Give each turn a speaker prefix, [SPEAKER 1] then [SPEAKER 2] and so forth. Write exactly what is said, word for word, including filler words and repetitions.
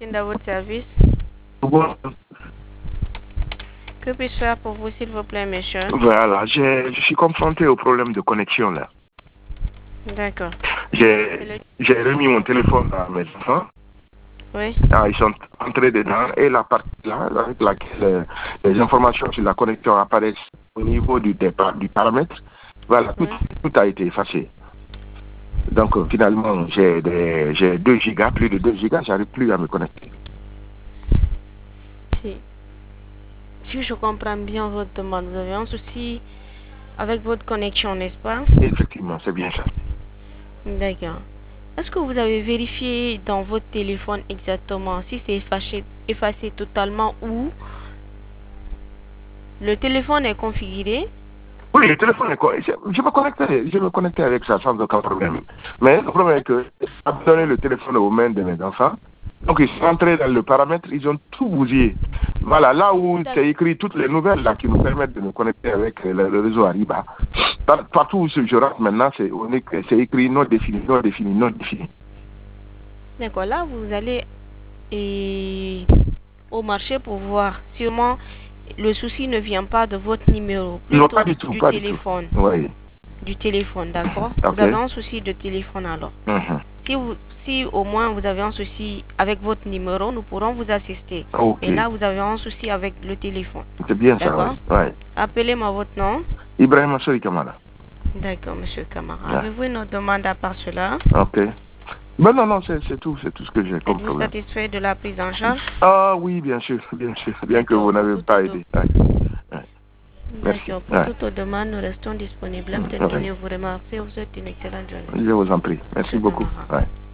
[SPEAKER 1] Yacine à votre service.
[SPEAKER 2] Bon.
[SPEAKER 1] Que puis-je faire pour vous, s'il vous plaît, monsieur?
[SPEAKER 2] Voilà, je suis confronté au problème de connexion là.
[SPEAKER 1] D'accord.
[SPEAKER 2] J'ai le... remis mon téléphone à mes enfants.
[SPEAKER 1] Oui.
[SPEAKER 2] Ah, ils sont entrés dedans et la partie là, avec laquelle les informations sur la connexion apparaissent au niveau du départ, du paramètre, voilà, tout, oui. tout a été effacé. Donc euh, finalement, j'ai deux gigas, plus de deux gigas, j'arrive plus à me connecter.
[SPEAKER 1] Si. si je comprends bien votre demande, vous avez un souci avec votre connexion, n'est-ce pas?
[SPEAKER 2] Effectivement, c'est bien ça.
[SPEAKER 1] D'accord. Est-ce que vous avez vérifié dans votre téléphone exactement si c'est effacé, effacé totalement ou le téléphone est configuré?
[SPEAKER 2] Oui, le téléphone est configuré. Je me connecter, je me connecter avec ça sans aucun problème. Mais le problème est que j'ai donné le téléphone aux mains de mes enfants. Donc ils sont entrés dans le paramètre, ils ont tout bousillé. Voilà, là où c'est écrit toutes les nouvelles là qui nous permettent de nous connecter avec le, le réseau Ariba. Par, partout où je rentre maintenant, c'est écrit non défini, non défini, non défini.
[SPEAKER 1] D'accord, là vous allez et, au marché pour voir. Sûrement le souci ne vient pas de votre numéro, plutôt
[SPEAKER 2] non, pas du, tout,
[SPEAKER 1] du
[SPEAKER 2] pas
[SPEAKER 1] téléphone.
[SPEAKER 2] Du tout. Oui.
[SPEAKER 1] Du téléphone, d'accord.
[SPEAKER 2] Okay.
[SPEAKER 1] Vous avez un souci de téléphone alors.
[SPEAKER 2] Mm-hmm.
[SPEAKER 1] Si, vous, si au moins vous avez un souci avec votre numéro, nous pourrons vous assister.
[SPEAKER 2] Okay.
[SPEAKER 1] Et là, vous avez un souci avec le téléphone.
[SPEAKER 2] C'est bien ça, oui. Ouais.
[SPEAKER 1] Appelez-moi votre nom.
[SPEAKER 2] Ibrahim Assori Kamara.
[SPEAKER 1] D'accord, monsieur Kamara.
[SPEAKER 2] Yeah.
[SPEAKER 1] Avez-vous une autre demande à part cela?
[SPEAKER 2] Ok. Ben non, non, c'est tout, c'est tout ce que j'ai comme
[SPEAKER 1] Êtes-vous
[SPEAKER 2] problème.
[SPEAKER 1] satisfait de la prise en charge?
[SPEAKER 2] Ah oui, bien sûr, bien sûr. Bien que vous n'avez pas aidé. Ouais. Ouais.
[SPEAKER 1] D'accord. Pour
[SPEAKER 2] ouais.
[SPEAKER 1] toute demande, nous restons disponibles.
[SPEAKER 2] Mmh,
[SPEAKER 1] Peut-être ouais. vous remercier. Vous souhaite une excellente journée.
[SPEAKER 2] Je vous en prie. Merci
[SPEAKER 1] monsieur
[SPEAKER 2] beaucoup. Ouais.